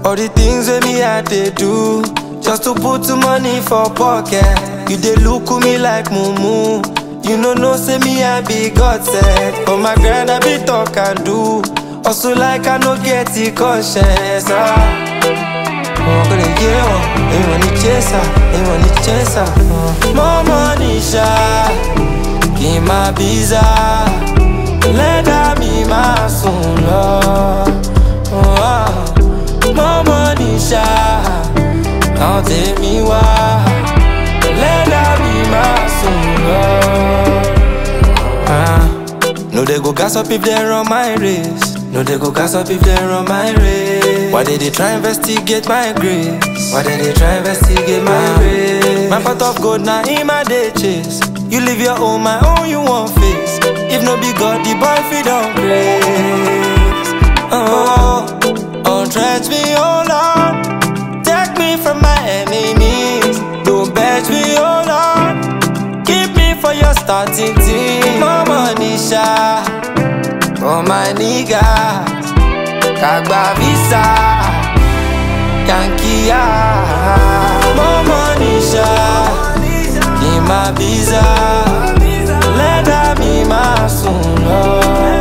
All the things with me I they do just to put some money for pocket. You they look at me like mumu. You know say me I be God said. But my grand I be talk and do. Also like I no get the conscience. I'm gonna get one. Ain't want the chaser. Ain't want the chaser. More money sha. Give my visa. Let that be my soon love. More money sha. Don't take me why. Let that be my soon love. No they go gas up if they run my race. No they go gas up if they run my race. Why they try investigate my grace? Why they try investigate my grace? My pot of gold now in my day chase. You live your own, my own you won't face. If no be God, the boy feed on grace. Don't drench me, oh Lord. Take me from my enemies. Don't bench me, oh Lord. Keep me for your starting team. Mama Nisha, for my niggas. Kagba visa, Yankee. Mama Nisha, give my visa. Let that be my soon love.